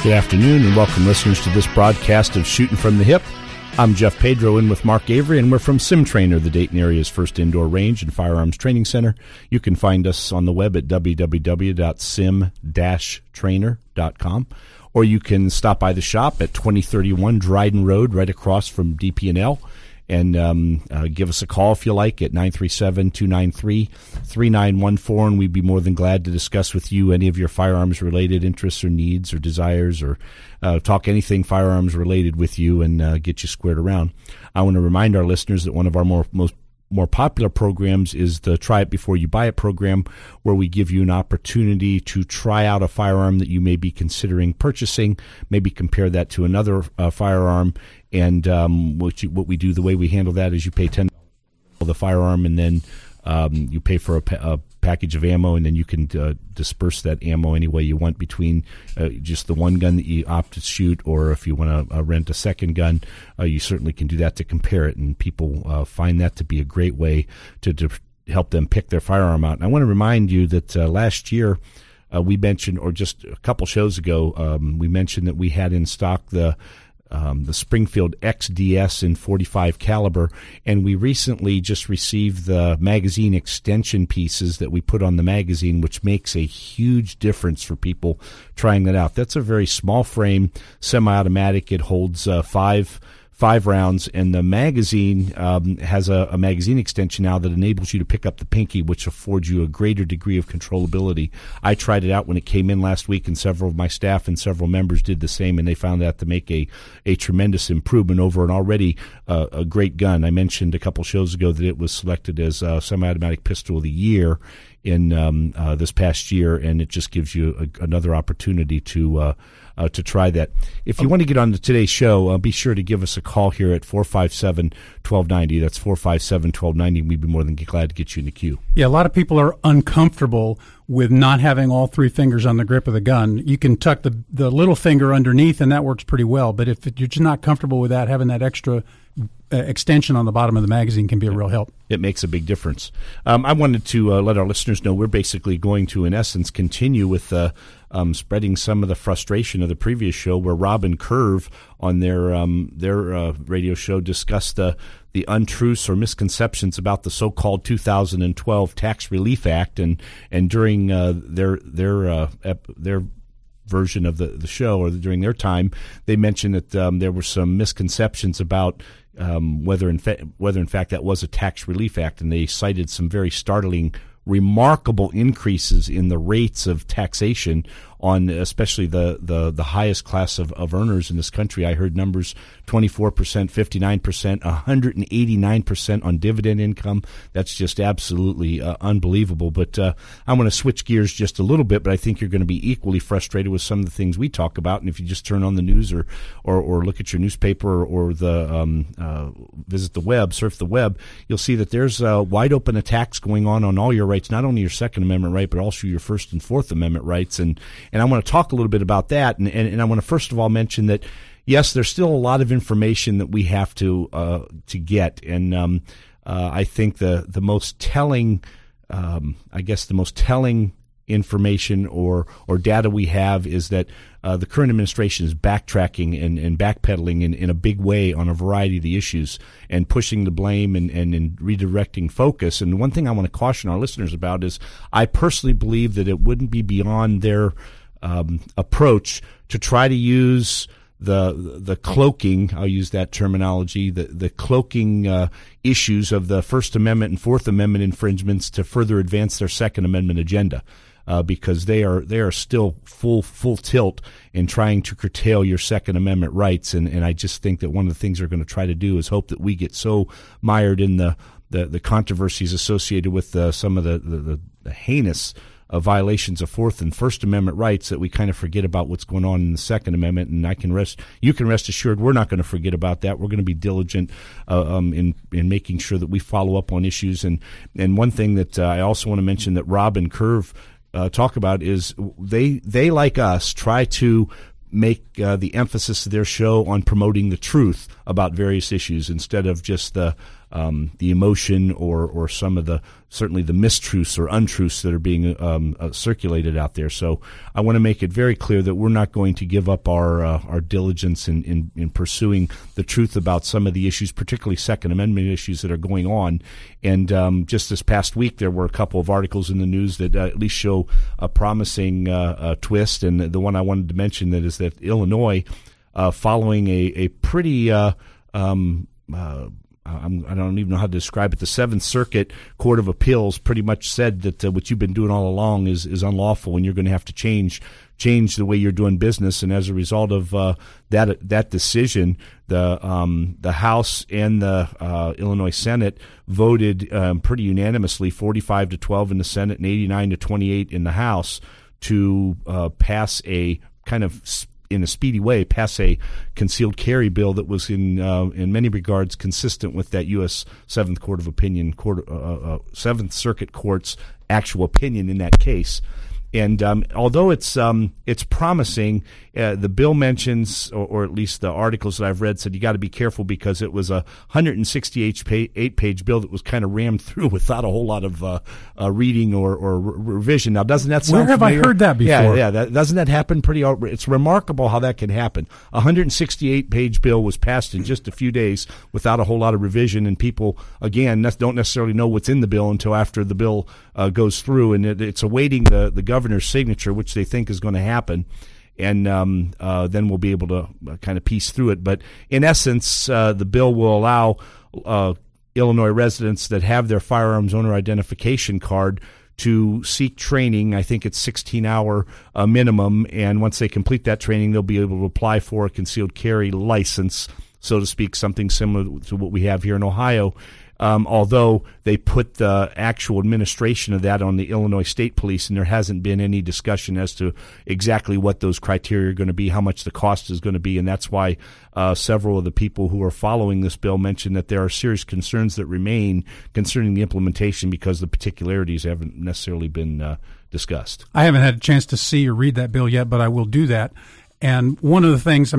Good afternoon and welcome listeners to this broadcast of Shooting from the Hip. I'm Jeff Pedro in with Mark Avery, and we're from SimTrainer, the Dayton area's first indoor range and firearms training center. You can find us on the web at www.sim-trainer.com, or you can stop by the shop at 2031 Dryden Road, right across from DP&L, and give us a call if you like at 937-293-3914, and we'd be more than glad to discuss with you any of your firearms-related interests or needs or desires, or talk anything firearms-related with you and get you squared around. I want to remind our listeners that one of our more popular programs is the Try It Before You Buy It program, where we give you an opportunity to try out a firearm that you may be considering purchasing, maybe compare that to another firearm, and what we do, the way we handle that is you pay $10 for the firearm, and then you pay for a package of ammo, and then you can disperse that ammo any way you want between just the one gun that you opt to shoot, or if you want to rent a second gun, you certainly can do that to compare it, and people find that to be a great way to help them pick their firearm out. And I want to remind you that last year we mentioned, or just a couple shows ago, we mentioned that we had in stock the Springfield XDS in .45 caliber, and we recently just received the magazine extension pieces that we put on the magazine, which makes a huge difference for people trying that out. That's a very small frame, semi-automatic. It holds five rounds, and the magazine has a magazine extension now that enables you to pick up the pinky, which affords you a greater degree of controllability. I tried it out when it came in last week, and several of my staff and several members did the same, and they found that to make a tremendous improvement over an already a great gun. I mentioned a couple shows ago that it was selected as Semi-Automatic Pistol of the Year in this past year, and it just gives you another opportunity to try that. If you want to get on to today's show, be sure to give us a call here at 457-1290. That's 457-1290. We'd be more than glad to get you in the queue. Yeah, a lot of people are uncomfortable with not having all three fingers on the grip of the gun. You can tuck the little finger underneath, and that works pretty well. But if you're just not comfortable with that, having that extra extension on the bottom of the magazine can be a real help. It makes a big difference. I wanted to let our listeners know we're basically going to, in essence, continue with spreading some of the frustration of the previous show, where Rob and Curve on their radio show discussed the untruths or misconceptions about the so-called 2012 Tax Relief Act, and during their version of the show, or during their time, they mentioned that there were some misconceptions about whether in fact that was a tax relief act, and they cited some very startling, remarkable increases in the rates of taxation on especially the highest class of earners in this country. I heard numbers 24%, 59%, 189% on dividend income. That's just absolutely unbelievable. But I'm going to switch gears just a little bit, but I think you're going to be equally frustrated with some of the things we talk about. And if you just turn on the news or look at your newspaper or visit the web, surf the web, you'll see that there's wide open attacks going on all your rights, not only your Second Amendment right, but also your First and Fourth Amendment rights. And I want to talk a little bit about that. And I want to first of all mention that, yes, there's still a lot of information that we have to get. And I think the most telling, information or data we have is that the current administration is backtracking and backpedaling in a big way on a variety of the issues, and pushing the blame and redirecting focus. And one thing I want to caution our listeners about is I personally believe that it wouldn't be beyond their approach to try to use the cloaking, I'll use that terminology, the cloaking issues of the First Amendment and Fourth Amendment infringements to further advance their Second Amendment agenda. Because they are still full tilt in trying to curtail your Second Amendment rights, and I just think that one of the things they're going to try to do is hope that we get so mired in the controversies associated with some of the heinous violations of Fourth and First Amendment rights that we kind of forget about what's going on in the Second Amendment. And you can rest assured we're not going to forget about that. We're going to be diligent in making sure that we follow up on issues. And one thing that I also want to mention that Rob and Curve talk about is they like us try to make the emphasis of their show on promoting the truth about various issues instead of just the the emotion or some of the certainly the mistruths or untruths that are being circulated out there. So I want to make it very clear that we're not going to give up our diligence in pursuing the truth about some of the issues, particularly Second Amendment issues that are going on. And just this past week, there were a couple of articles in the news that at least show a promising twist. And the one I wanted to mention that is that Illinois, following a pretty I don't even know how to describe it. The Seventh Circuit Court of Appeals pretty much said that what you've been doing all along is unlawful, and you're going to have to change the way you're doing business. And as a result of that decision, the House and the Illinois Senate voted pretty unanimously, 45-12 in the Senate and 89-28 in the House, to pass a kind of in a speedy way, pass a concealed carry bill that was in many regards consistent with that U.S. Seventh Circuit Court's actual opinion in that case. And although it's promising, the bill mentions, or at least the articles that I've read said you got to be careful because it was a 168-page bill that was kind of rammed through without a whole lot of reading or revision. Now, doesn't that sound Where have familiar? I heard that before? Yeah. Doesn't that happen pretty? It's remarkable how that can happen. A 168-page bill was passed in just a few days without a whole lot of revision, and people, again, don't necessarily know what's in the bill until after the bill goes through, and it's awaiting the governor's signature, which they think is going to happen. And then we'll be able to kind of piece through it. But in essence, the bill will allow Illinois residents that have their firearms owner identification card to seek training. I think it's 16-hour minimum. And once they complete that training, they'll be able to apply for a concealed carry license, so to speak, something similar to what we have here in Ohio. Although they put the actual administration of that on the Illinois State Police, and there hasn't been any discussion as to exactly what those criteria are going to be, how much the cost is going to be, and that's why several of the people who are following this bill mentioned that there are serious concerns that remain concerning the implementation because the particularities haven't necessarily been discussed. I haven't had a chance to see or read that bill yet, but I will do that. And one of the things,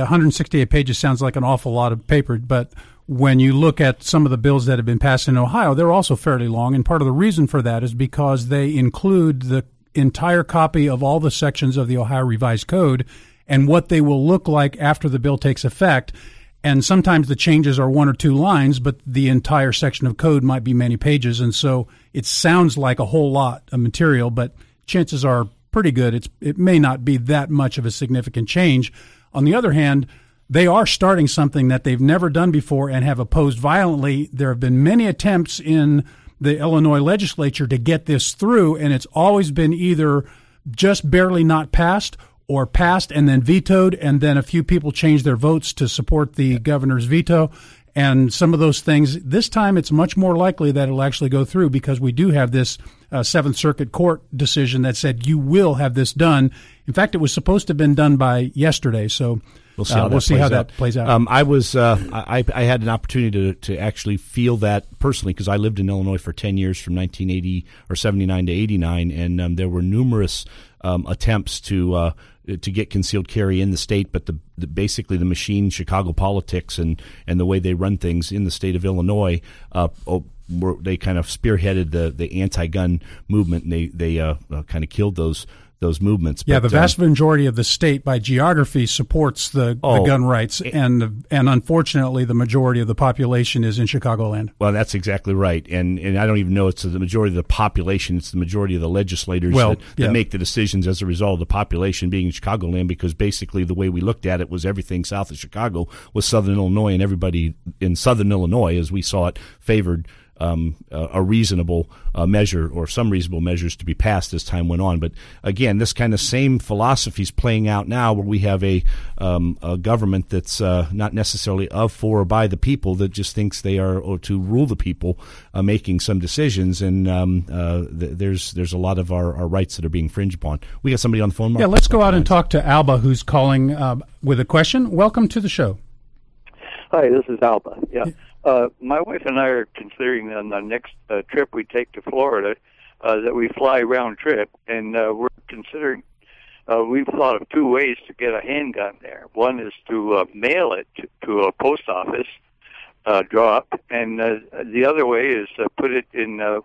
168 pages sounds like an awful lot of paper, but when you look at some of the bills that have been passed in Ohio, they're also fairly long, and part of the reason for that is because they include the entire copy of all the sections of the Ohio Revised Code and what they will look like after the bill takes effect. And sometimes the changes are one or two lines, but the entire section of code might be many pages, and so it sounds like a whole lot of material, but chances are pretty good it may not be that much of a significant change. On the other hand, they are starting something that they've never done before and have opposed violently. There have been many attempts in the Illinois legislature to get this through, and it's always been either just barely not passed or passed and then vetoed, and then a few people changed their votes to support the governor's veto. And some of those things, this time it's much more likely that it'll actually go through because we do have this Seventh Circuit Court decision that said you will have this done. In fact, it was supposed to have been done by yesterday, so we'll see how that plays out. I had an opportunity to actually feel that personally because I lived in Illinois for 10 years from 1980 or 79 to 89, and there were numerous attempts to get concealed carry in the state, but basically the machine, Chicago politics, and the way they run things in the state of Illinois, they kind of spearheaded the anti-gun movement, and they kind of killed those movements. Yeah, the vast majority of the state by geography supports the gun rights, and unfortunately the majority of the population is in Chicagoland. Well, that's exactly right. And I don't even know it's the majority of the population, it's the majority of the legislators that make the decisions as a result of the population being in Chicagoland, because basically the way we looked at it was everything south of Chicago was southern Illinois, and everybody in southern Illinois, as we saw it, favored a reasonable measure or some reasonable measures to be passed as time went on. But again, this kind of same philosophy is playing out now, where we have a government that's not necessarily of, for, or by the people, that just thinks they are to rule the people, making some decisions, and there's a lot of our rights that are being infringed upon. We got somebody on the phone, Mark? Yeah, let's go out and talk to Alba, who's calling with a question. Welcome to the show. Hi, this is Alba. Yeah. My wife and I are considering on the next trip we take to Florida that we fly round trip, and we're considering, we've thought of two ways to get a handgun there. One is to mail it to a post office draw up, and the other way is put it in the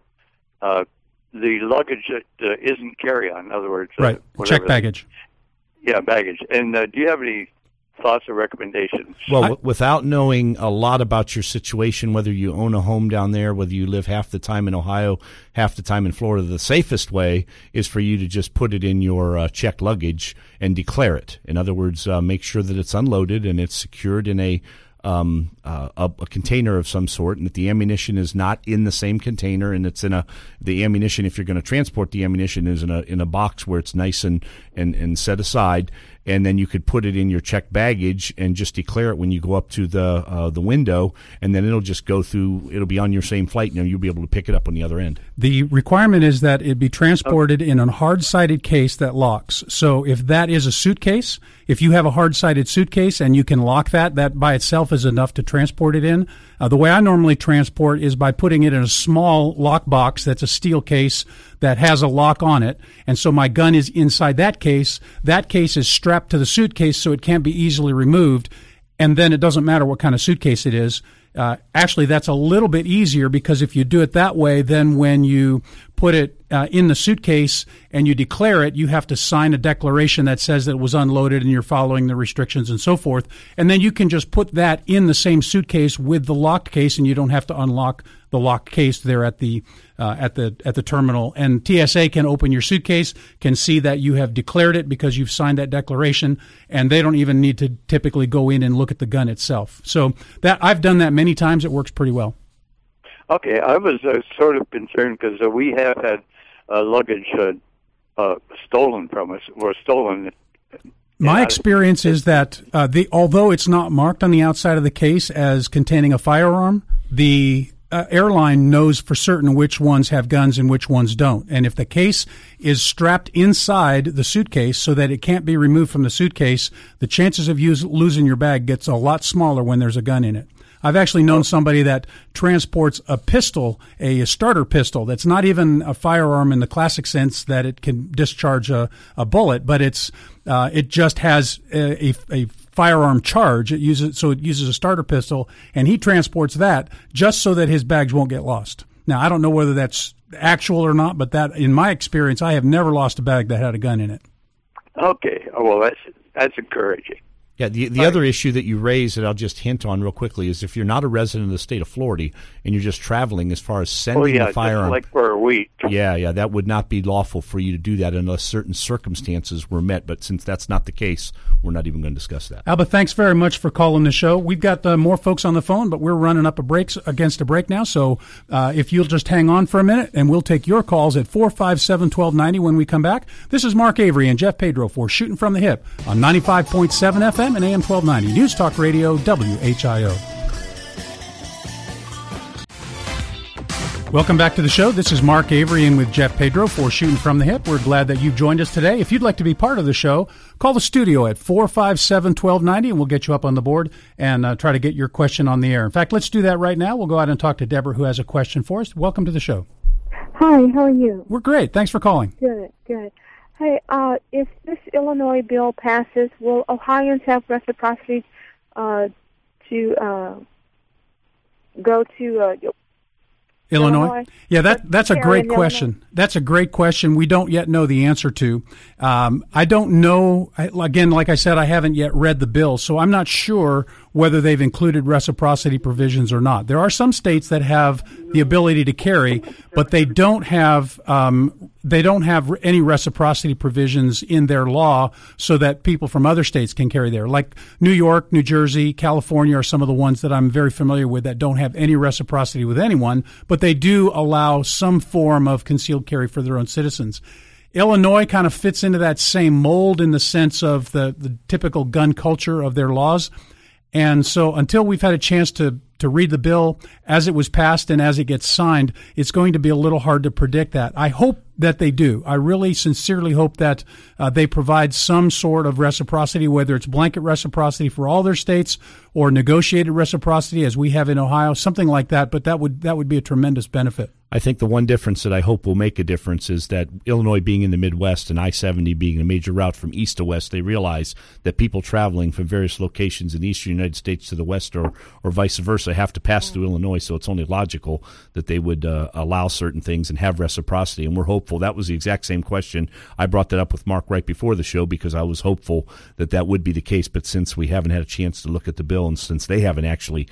luggage that isn't carry-on. In other words, right, check baggage. Baggage. And do you have any thoughts or recommendations? Well, without knowing a lot about your situation, whether you own a home down there, whether you live half the time in Ohio, half the time in Florida, the safest way is for you to just put it in your checked luggage and declare it. In other words, make sure that it's unloaded and it's secured in a container of some sort, and that the ammunition is not in the same container, and it's in the ammunition, if you're going to transport the ammunition, is in a box where it's nice and set aside, and then you could put it in your checked baggage and just declare it when you go up to the window, and then it'll just go through. It'll be on your same flight, and you'll be able to pick it up on the other end. The requirement is that it be transported in a hard-sided case that locks. So if that is a suitcase, if you have a hard-sided suitcase and you can lock that by itself is enough to transport it in. The way I normally transport is by putting it in a small lock box that's a steel case that has a lock on it, and so my gun is inside that case. That case is strapped to the suitcase so it can't be easily removed, and then it doesn't matter what kind of suitcase it is. Actually, that's a little bit easier, because if you do it that way, then when you put it in the suitcase and you declare it, you have to sign a declaration that says that it was unloaded and you're following the restrictions and so forth. And then you can just put that in the same suitcase with the locked case, and you don't have to unlock the locked case there at the terminal. And TSA can open your suitcase, can see that you have declared it because you've signed that declaration, and they don't even need to typically go in and look at the gun itself. So that I've done that many times. It works pretty well. Okay, I was sort of concerned because we have had luggage stolen from us, or stolen. My experience is that although it's not marked on the outside of the case as containing a firearm, the airline knows for certain which ones have guns and which ones don't. And if the case is strapped inside the suitcase so that it can't be removed from the suitcase, the chances of you losing your bag gets a lot smaller when there's a gun in it. I've actually known somebody that transports a pistol, a starter pistol, that's not even a firearm in the classic sense that it can discharge a bullet, but it just has a firearm charge. It uses a starter pistol, and he transports that just so that his bags won't get lost. Now, I don't know whether that's actual or not, but that, in my experience, I have never lost a bag that had a gun in it. Okay, well, that's encouraging. Yeah, the other issue that you raised that I'll just hint on real quickly is if you're not a resident of the state of Florida and you're just traveling, as far as sending the firearm. Like for a week. Yeah, that would not be lawful for you to do that unless certain circumstances were met. But since that's not the case, we're not even going to discuss that. Alba, thanks very much for calling the show. We've got more folks on the phone, but we're running up against a break now. So if you'll just hang on for a minute, and we'll take your calls at 457-1290 when we come back. This is Mark Avery and Jeff Pedro for Shooting from the Hip on 95.7 FM and AM 1290 News Talk Radio, WHIO. Welcome back to the show. This is Mark Avery in with Jeff Pedro for Shooting from the Hip. We're glad that you've joined us today. If you'd like to be part of the show, call the studio at 457-1290, and we'll get you up on the board and try to get your question on the air. In fact, let's do that right now. We'll go out and talk to Deborah, who has a question for us. Welcome to the show. Hi, how are you? We're great. Thanks for calling. Good. Hey, if this Illinois bill passes, will Ohioans have reciprocity to go to Illinois? Yeah, that's a great question. That's a great question. We don't yet know the answer to. I don't know. Again, like I said, I haven't yet read the bill, so I'm not sure whether they've included reciprocity provisions or not. There are some states that have the ability to carry, but they don't have any reciprocity provisions in their law so that people from other states can carry there. Like New York, New Jersey, California are some of the ones that I'm very familiar with that don't have any reciprocity with anyone, but they do allow some form of concealed carry for their own citizens. Illinois kind of fits into that same mold in the sense of the typical gun culture of their laws. And so until we've had a chance to read the bill as it was passed and as it gets signed, it's going to be a little hard to predict that. I hope that they do. I really sincerely hope that they provide some sort of reciprocity, whether it's blanket reciprocity for all their states or negotiated reciprocity as we have in Ohio, something like that. But that would be a tremendous benefit. I think the one difference that I hope will make a difference is that Illinois being in the Midwest and I-70 being a major route from east to west, they realize that people traveling from various locations in the eastern United States to the west or vice versa have to pass through Illinois, so it's only logical that they would allow certain things and have reciprocity, and we're hopeful. That was the exact same question. I brought that up with Mark right before the show because I was hopeful that that would be the case, but since we haven't had a chance to look at the bill and since they haven't actually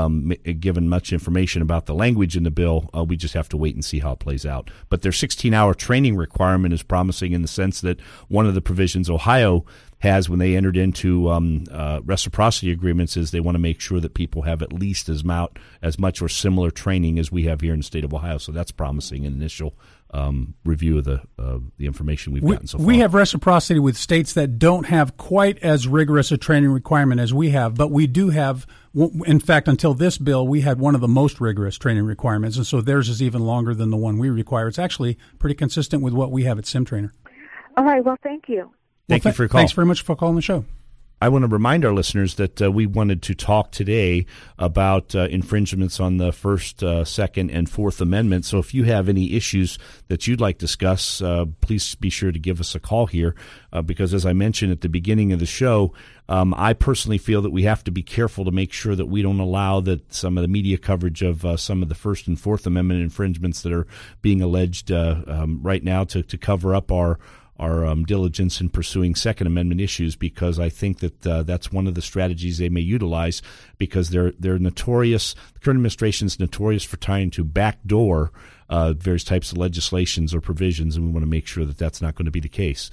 given much information about the language in the bill, we just have to wait and see how it plays out. But their 16-hour training requirement is promising in the sense that one of the provisions Ohio has when they entered into reciprocity agreements is they want to make sure that people have at least as much or similar training as we have here in the state of Ohio. So that's promising in initial review of the information we've gotten so far. We have reciprocity with states that don't have quite as rigorous a training requirement as we have, but we do have, in fact, until this bill, we had one of the most rigorous training requirements, and so theirs is even longer than the one we require. It's actually pretty consistent with what we have at SimTrainer. All right, well, thank you. Thank you for your call. Thanks very much for calling the show. I want to remind our listeners that we wanted to talk today about infringements on the First, Second, and Fourth Amendment. So if you have any issues that you'd like to discuss, please be sure to give us a call here because, as I mentioned at the beginning of the show, I personally feel that we have to be careful to make sure that we don't allow that some of the media coverage of some of the First and Fourth Amendment infringements that are being alleged right now to cover up our diligence in pursuing Second Amendment issues, because I think that that's one of the strategies they may utilize, because they're notorious. The current administration is notorious for trying to backdoor various types of legislations or provisions, and we want to make sure that that's not going to be the case.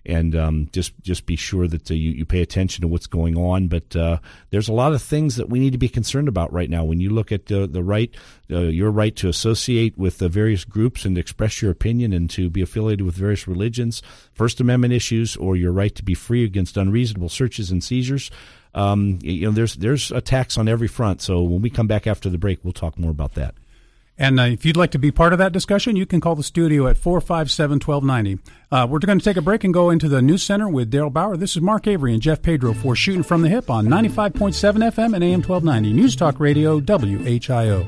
And just be sure that you pay attention to what's going on. But there's a lot of things that we need to be concerned about right now. When you look at the right, your right to associate with the various groups and express your opinion and to be affiliated with various religions, First Amendment issues, or your right to be free against unreasonable searches and seizures, there's attacks on every front. So when we come back after the break, we'll talk more about that. And if you'd like to be part of that discussion, you can call the studio at 457-1290. We're going to take a break and go into the News Center with Daryl Bauer. This is Mark Avery and Jeff Pedro for Shooting from the Hip on 95.7 FM and AM 1290. News Talk Radio, WHIO.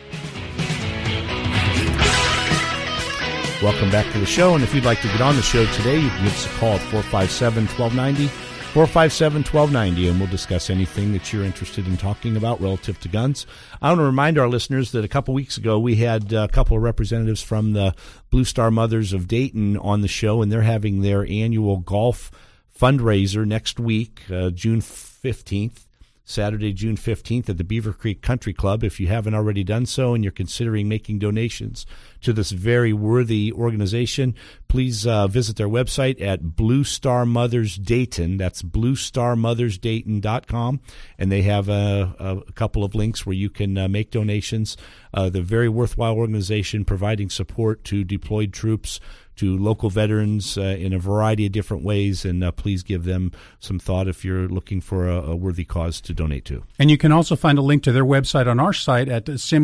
Welcome back to the show. And if you'd like to get on the show today, you can give us a call at 457-1290. 457-1290, and we'll discuss anything that you're interested in talking about relative to guns. I want to remind our listeners that a couple weeks ago we had a couple of representatives from the Blue Star Mothers of Dayton on the show, and they're having their annual golf fundraiser next week, June 15th. Saturday, June 15th at the Beaver Creek Country Club. If you haven't already done so and you're considering making donations to this very worthy organization, please visit their website at Blue Star Mothers Dayton. That's bluestarmothersdayton.com, and they have a couple of links where you can make donations. The very worthwhile organization providing support to deployed troops, to local veterans in a variety of different ways, and please give them some thought if you're looking for a worthy cause to donate to. And you can also find a link to their website on our site at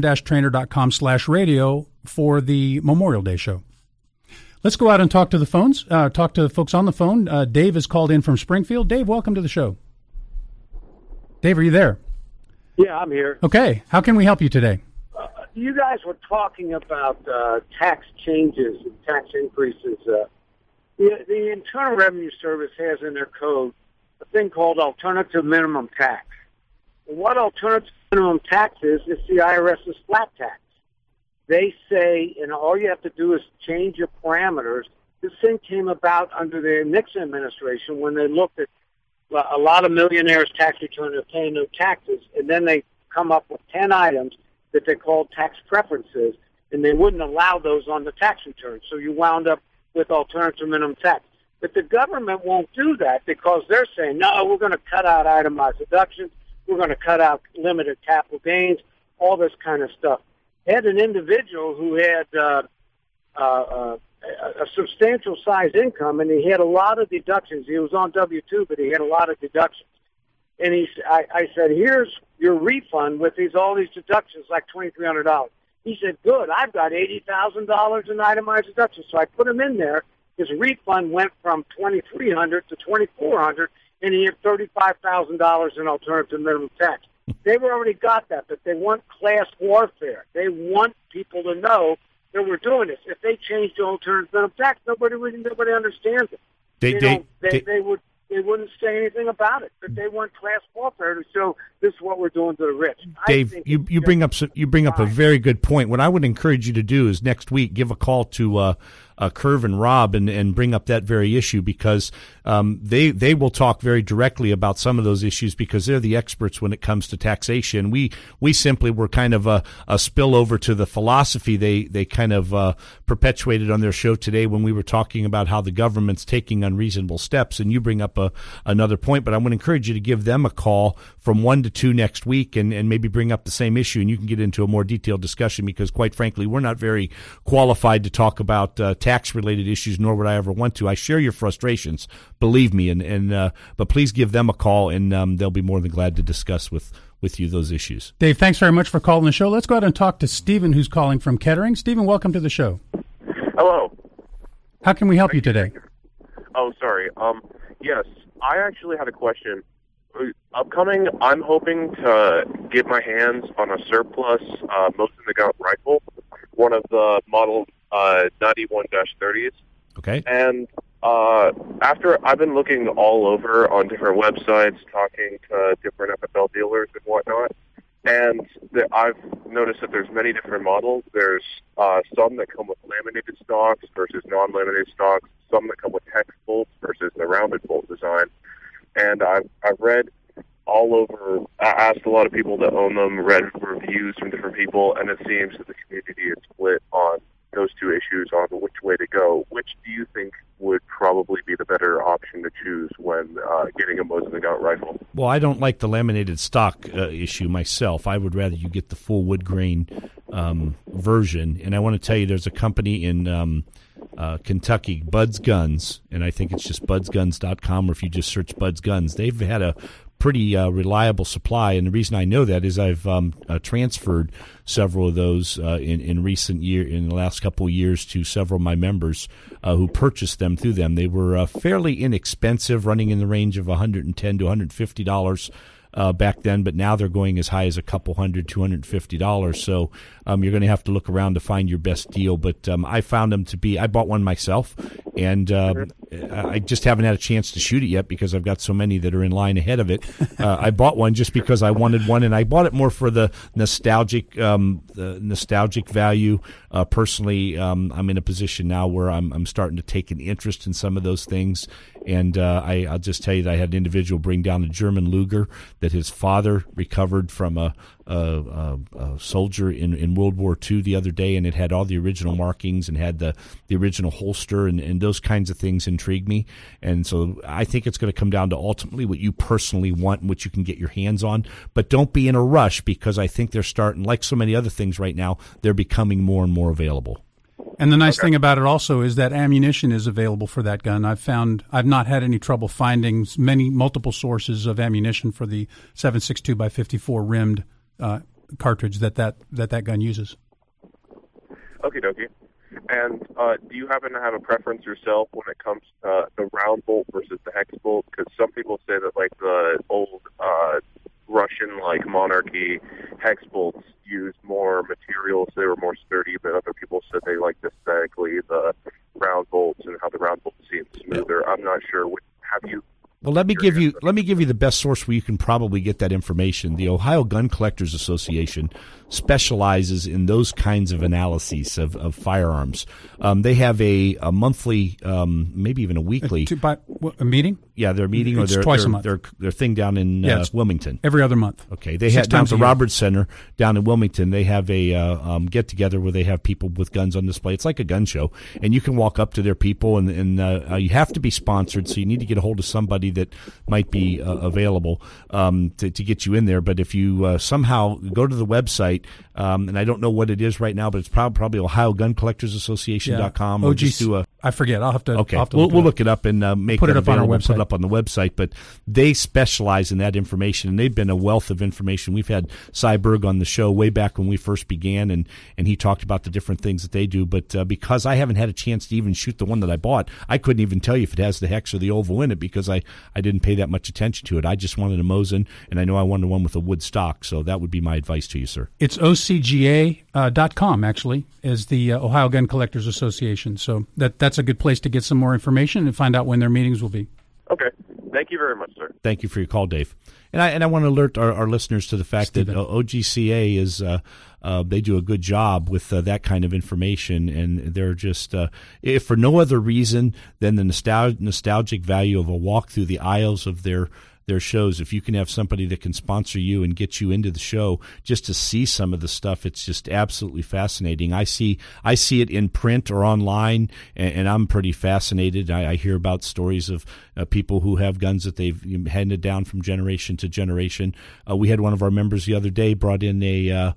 sim-trainer.com/radio for the Memorial Day show. Let's go out and talk to the phones, talk to the folks on the phone. Dave has called in from Springfield. Dave, welcome to the show. Dave, are you there? Yeah, I'm here. Okay. How can we help you today? You guys were talking about tax changes and tax increases. The Internal Revenue Service has in their code a thing called alternative minimum tax. What alternative minimum tax is the IRS's flat tax. They say, all you have to do is change your parameters. This thing came about under the Nixon administration when they looked at a lot of millionaires' tax returns are paying no taxes, and then they come up with 10 items that they called tax preferences, and they wouldn't allow those on the tax return. So you wound up with alternative minimum tax. But the government won't do that because they're saying, no, we're going to cut out itemized deductions, we're going to cut out limited capital gains, all this kind of stuff. They had an individual who had a substantial size income, and he had a lot of deductions. He was on W-2, but he had a lot of deductions. And I said, here's your refund with all these deductions, like $2,300. He said, good, I've got $80,000 in itemized deductions. So I put him in there. His refund went from $2,300 to $2,400, and he had $35,000 in alternative minimum tax. They've already got that, but they want class warfare. They want people to know that we're doing this. If they change the alternative minimum tax, nobody understands it. They wouldn't say anything about it. But they want class warfare to show this is what we're doing to the rich. Dave, you bring up a very good point. What I would encourage you to do is next week give a call to Curve and Rob and bring up that very issue, because they will talk very directly about some of those issues, because they're the experts when it comes to taxation. We simply were kind of a spillover to the philosophy they kind of perpetuated on their show today when we were talking about how the government's taking unreasonable steps. And you bring up another point, but I would encourage you to give them a call from 1 to 2 next week and maybe bring up the same issue, and you can get into a more detailed discussion, because quite frankly, we're not very qualified to talk about tax-related issues, nor would I ever want to. I share your frustrations, believe me, but please give them a call, and they'll be more than glad to discuss with you those issues. Dave, thanks very much for calling the show. Let's go ahead and talk to Stephen, who's calling from Kettering. Stephen, welcome to the show. Hello. How can we help you today? Oh, sorry. Yes, I actually had a question. Upcoming, I'm hoping to get my hands on a surplus Mosin-Nagant rifle, one of the model 91-30s. Okay. And after I've been looking all over on different websites, talking to different FFL dealers and whatnot, and I've noticed that there's many different models. There's some that come with laminated stocks versus non-laminated stocks, some that come with hex bolts versus the rounded bolt design. And I've read all over, I asked a lot of people that own them, read reviews from different people, and it seems that the community is split on those two issues on which way to go. Which do you think would probably be the better option to choose when getting a Mosin-Nagant rifle? Well, I don't like the laminated stock issue myself. I would rather you get the full wood grain version. And I want to tell you, there's a company in Kentucky, Bud's Guns, and I think it's just budsguns.com, or if you just search Bud's Guns, they've had a pretty reliable supply. And the reason I know that is I've transferred several of those in the last couple of years to several of my members who purchased them through them. They were fairly inexpensive, running in the range of $110 to $150 back then, but now they're going as high as a couple $100, $250. So you're going to have to look around to find your best deal. But I found them to be, I bought one myself, and I just haven't had a chance to shoot it yet because I've got so many that are in line ahead of it. I bought one just because I wanted one, and I bought it more for the nostalgic value. Personally, I'm in a position now where I'm starting to take an interest in some of those things. And I'll just tell you that I had an individual bring down a German Luger that his father recovered from a soldier in World War II the other day, and it had all the original markings and had the original holster, and those kinds of things intrigue me. And so I think it's going to come down to ultimately what you personally want and what you can get your hands on. But don't be in a rush, because I think they're starting, like so many other things right now, they're becoming more and more available. And the nice thing about it also is that ammunition is available for that gun. I've not had any trouble finding multiple sources of ammunition for the 7.62x54 rimmed cartridge that gun uses. Okie dokie. And do you happen to have a preference yourself when it comes to the round bolt versus the hex bolt? Because some people say that like the old Russian like monarchy hex bolts used more materials, they were more sturdy, but other people said they liked aesthetically the round bolts and how the round bolts seemed smoother. I'm not sure. Have you? Well, let me give you the best source where you can probably get that information. The Ohio Gun Collectors Association specializes in those kinds of analyses of firearms. They have a monthly, maybe even a weekly a meeting. Yeah, their meeting, or twice a month. Their thing down in Wilmington. Every other month. Okay, they have down at the Roberts Center down in Wilmington. They have a get together where they have people with guns on display. It's like a gun show, and you can walk up to their people, and you have to be sponsored, so you need to get a hold of somebody that might be available to get you in there. But if you somehow go to the website, and I don't know what it is right now, but it's probably OhioGunCollectorsAssociation.com. OGC. I forget. I'll have to. Okay, I'll have to we'll look it up and make put it up on our available. website. Put it up on the website. But they specialize in that information, and they've been a wealth of information. We've had Cy Berg on the show way back when we first began, and he talked about the different things that they do. But because I haven't had a chance to even shoot the one that I bought, I couldn't even tell you if it has the hex or the oval in it because I didn't pay that much attention to it. I just wanted a Mosin, and I know I wanted one with a wood stock. So that would be my advice to you, sir. It's OCGA.com, actually, is the Ohio Gun Collectors Association. So that's a good place to get some more information and find out when their meetings will be. Okay. Thank you very much, sir. Thank you for your call, Dave. And I want to alert our listeners to the fact that OGCA is they do a good job with that kind of information, and they're just if for no other reason than the nostalgic value of a walk through the aisles of their shows. If you can have somebody that can sponsor you and get you into the show just to see some of the stuff, it's just absolutely fascinating. I see it in print or online, and I'm pretty fascinated. I hear about stories of people who have guns that they've handed down from generation to generation. We had one of our members the other day brought in a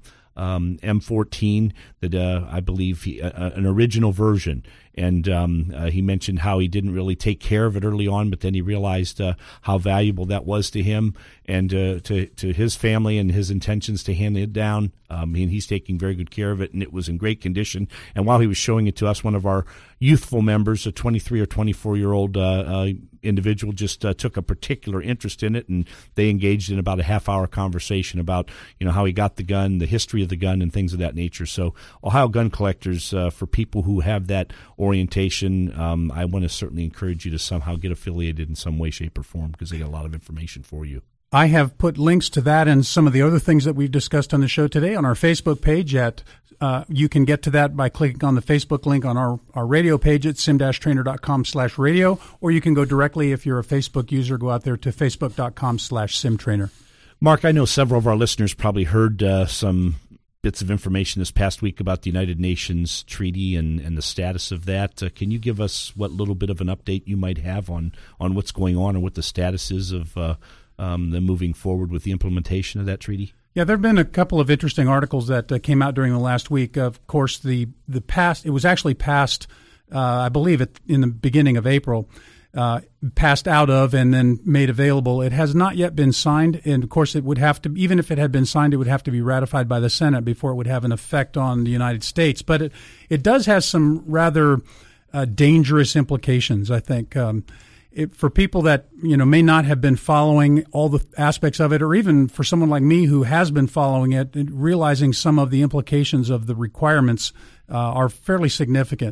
M14 that I believe an original version. And he mentioned how he didn't really take care of it early on, but then he realized how valuable that was to him and to his family and his intentions to hand it down. And he's taking very good care of it, and it was in great condition. And while he was showing it to us, one of our youthful members, a 23 or 24-year-old individual, just took a particular interest in it, and they engaged in about a half-hour conversation about how he got the gun, the history of the gun, and things of that nature. So Ohio Gun Collectors, for people who have that orientation, I want to certainly encourage you to somehow get affiliated in some way, shape, or form because they got a lot of information for you. I have put links to that and some of the other things that we've discussed on the show today on our Facebook page at you can get to that by clicking on the Facebook link on our radio page at sim-trainer.com/radio, or you can go directly, if you're a Facebook user, go out there to facebook.com/simtrainer. Mark, I know several of our listeners probably heard some bits of information this past week about the United Nations treaty and the status of that. Can you give us what little bit of an update you might have on what's going on and what the status is of them moving forward with the implementation of that treaty? Yeah, there have been a couple of interesting articles that came out during the last week. Of course, it was actually passed, I believe, in the beginning of April, passed out of and then made available. It has not yet been signed, and of course, it would have to, even if it had been signed, it would have to be ratified by the Senate before it would have an effect on the United States. But it does have some rather dangerous implications, I think. For people that may not have been following all the aspects of it, or even for someone like me who has been following it, realizing some of the implications of the requirements are fairly significant.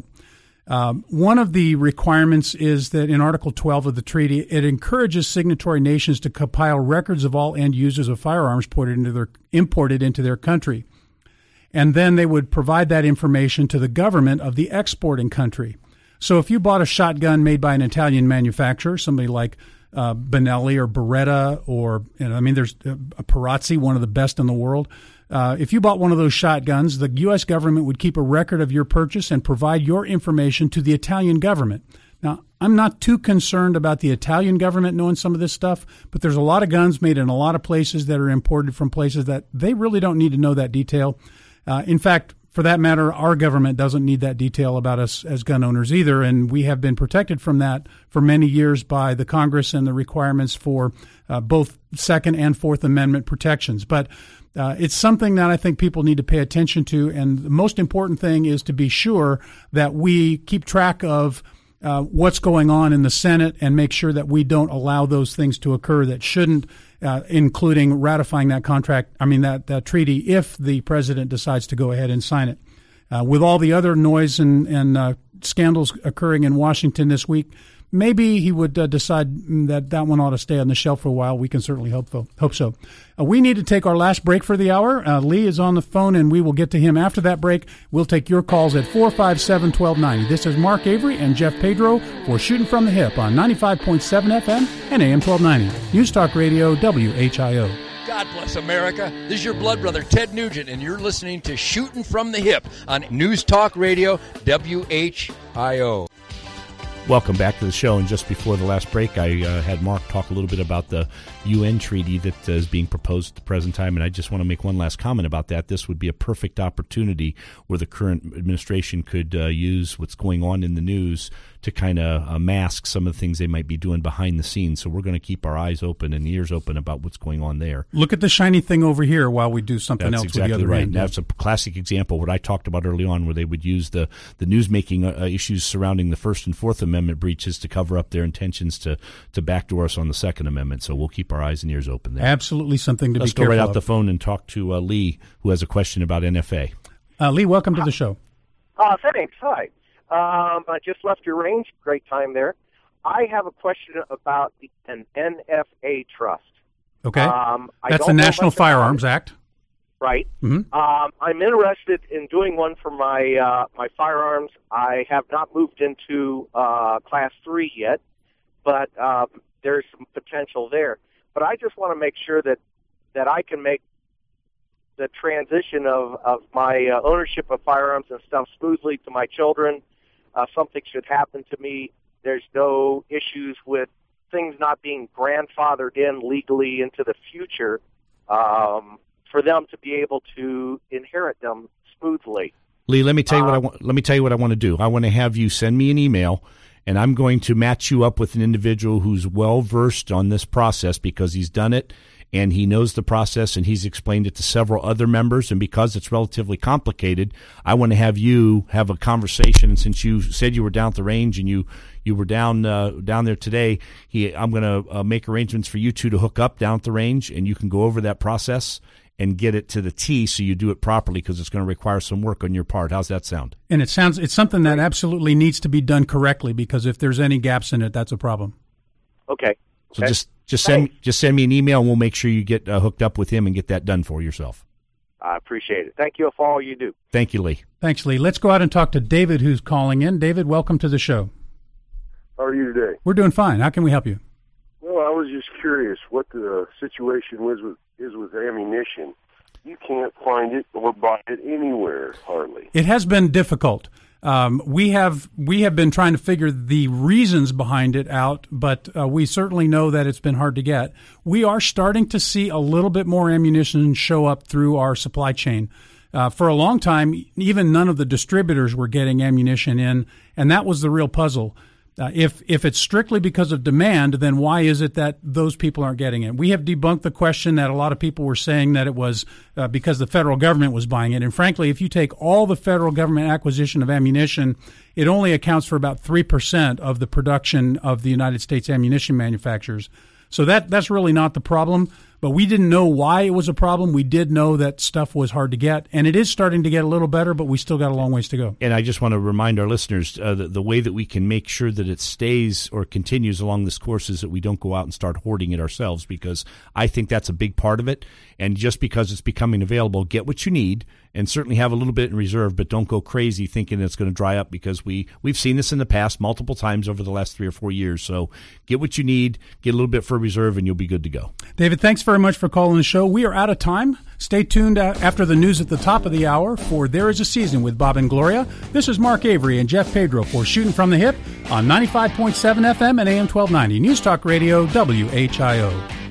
One of the requirements is that in Article 12 of the treaty, it encourages signatory nations to compile records of all end users of firearms imported into their country, and then they would provide that information to the government of the exporting country. So if you bought a shotgun made by an Italian manufacturer, somebody like Benelli or Beretta, or there's a Perazzi, one of the best in the world. If you bought one of those shotguns, the U.S. government would keep a record of your purchase and provide your information to the Italian government. Now, I'm not too concerned about the Italian government knowing some of this stuff, but there's a lot of guns made in a lot of places that are imported from places that they really don't need to know that detail. In fact, for that matter, our government doesn't need that detail about us as gun owners either, and we have been protected from that for many years by the Congress and the requirements for both Second and Fourth Amendment protections. But it's something that I think people need to pay attention to, and the most important thing is to be sure that we keep track of what's going on in the Senate and make sure that we don't allow those things to occur that shouldn't, including ratifying that treaty if the president decides to go ahead and sign it. With all the other noise and scandals occurring in Washington this week, maybe he would decide that one ought to stay on the shelf for a while. We can certainly hope so. We need to take our last break for the hour. Lee is on the phone, and we will get to him after that break. We'll take your calls at 457-1290. This is Mark Avery and Jeff Pedro for Shooting from the Hip on 95.7 FM and AM 1290. News Talk Radio, WHIO. God bless America. This is your blood brother, Ted Nugent, and you're listening to Shooting from the Hip on News Talk Radio, WHIO. Welcome back to the show. And just before the last break, I had Mark talk a little bit about the UN treaty that is being proposed at the present time, and I just want to make one last comment about that. This would be a perfect opportunity where the current administration could use what's going on in the news to kind of mask some of the things they might be doing behind the scenes. So we're going to keep our eyes open and ears open about what's going on there. Look at the shiny thing over here while we do something else exactly with the other right. end. That's a classic example of what I talked about early on, where they would use the news-making issues surrounding the First and Fourth Amendment breaches to cover up their intentions to backdoor us on the Second Amendment. So we'll keep our eyes and ears open there. Absolutely something to Let's be careful go right out of. the phone and talk to Lee, who has a question about NFA. Lee, welcome to the show. Thanks. Hi. I just left your range. Great time there. I have a question about an NFA trust. Okay. That's the don't know National much about Firearms it. Act. Right. Mm-hmm. I'm interested in doing one for my my firearms. I have not moved into Class 3 yet, but there's some potential there. But I just want to make sure that I can make the transition of my ownership of firearms and stuff smoothly to my children. Something should happen to me. There's no issues with things not being grandfathered in legally into the future for them to be able to inherit them smoothly. Lee, let me tell you what I want. Let me tell you what I want to do. I want to have you send me an email, and I'm going to match you up with an individual who's well versed on this process because he's done it and he knows the process and he's explained it to several other members. And because it's relatively complicated, I want to have you have a conversation. And since you said you were down at the range and you were down there today, I'm going to make arrangements for you two to hook up down at the range, and you can go over that process and get it to the T so you do it properly, because it's going to require some work on your part. How's that sound? And it's something that absolutely needs to be done correctly, because if there's any gaps in it, that's a problem. Okay. So just send me an email, and we'll make sure you get hooked up with him and get that done for yourself. I appreciate it. Thank you for all you do. Thank you, Lee. Thanks, Lee. Let's go out and talk to David, who's calling in. David, welcome to the show. How are you today? We're doing fine. How can we help you? Well, I was just curious what the situation is with ammunition. You can't find it or buy it anywhere, hardly. It has been difficult. We have been trying to figure the reasons behind it out, but we certainly know that it's been hard to get. We are starting to see a little bit more ammunition show up through our supply chain. For a long time, even none of the distributors were getting ammunition in, and that was the real puzzle. If it's strictly because of demand, then why is it that those people aren't getting it? We have debunked the question that a lot of people were saying that it was because the federal government was buying it. And frankly, if you take all the federal government acquisition of ammunition, it only accounts for about 3% of the production of the United States ammunition manufacturers. So that's really not the problem. But we didn't know why it was a problem. We did know that stuff was hard to get, and it is starting to get a little better, but we still got a long ways to go. And I just want to remind our listeners the way that we can make sure that it stays or continues along this course is that we don't go out and start hoarding it ourselves, because I think that's a big part of it. And just because it's becoming available, get what you need, and certainly have a little bit in reserve, but don't go crazy thinking it's going to dry up, because we've seen this in the past multiple times over the last 3 or 4 years. So get what you need, get a little bit for reserve, and you'll be good to go. David, thanks very much for calling the show. We are out of time. Stay tuned after the news at the top of the hour for There Is a Season with Bob and Gloria. This is Mark Avery and Jeff Pedro for Shooting from the Hip on 95.7 FM and AM 1290. News Talk Radio, WHIO.